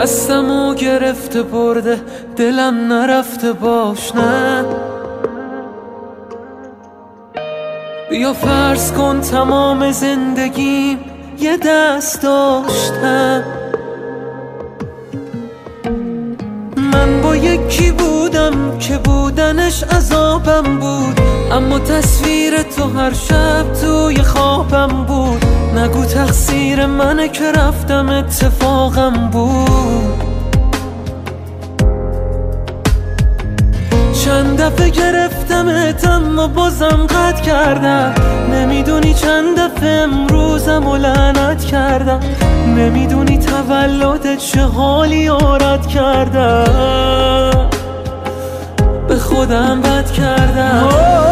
دستمو گرفته برده دلم نرفته باش نه. بیا فرض کن تمام زندگیم یه دست داشتم. من با یکی بودم که بودنش عذابم بود، اما تصویر تو هر شب توی خوابم بود. نگو تقصیر منه که رفتم اتفاقم بود. چند دفعه گرفتمت اما بازم قطع کردم. نمیدونی چند دفعه امروزم و لعنت کردم. نمیدونی تولدت چه حالی آرد کردم. به خودم بد کردم.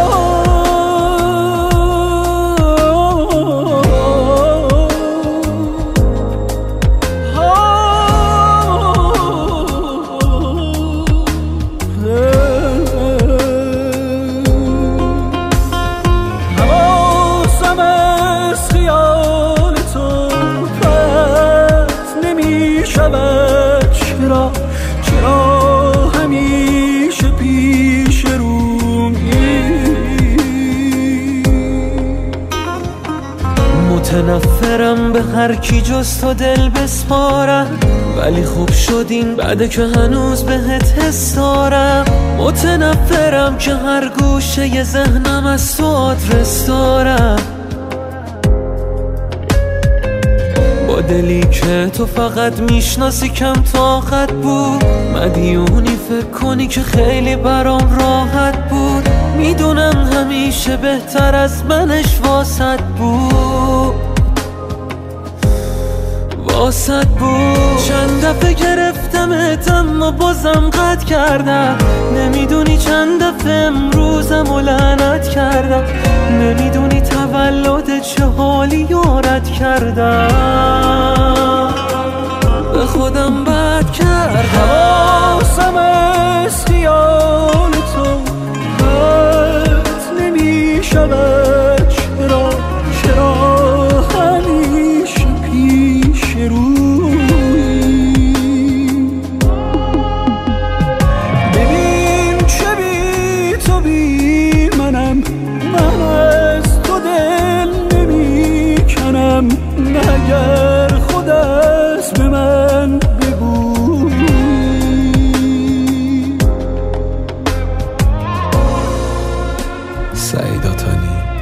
چرا همیشه پیش رومی؟ متنفرم به هر کی جز تو دل بسپارم، ولی خوب شدین بعد که هنوز بهت حس دارم. متنفرم که هر گوشه ی ذهنم از تو آدرس دارم. با دلی که تو فقط میشناسی کم طاقت بود. مدیونی فکر کنی که خیلی برام راحت بود. میدونم همیشه بهتر از منش واسط بود. چند دفعه گرفتمت اما بازم قطع کردم. نمیدونی چند دفعه امروزم و لعنت کردم. نمیدونی تولدت چه حالی یارت کردم. به خودم بد کردم. حواسم از خیال تو قطع نمیشود. چرا همیشه پیش روی؟ ببین چه بی تو بی منم. من از تو دل نمی کنم. مگر خود از به من بگوی. سعید آتانی.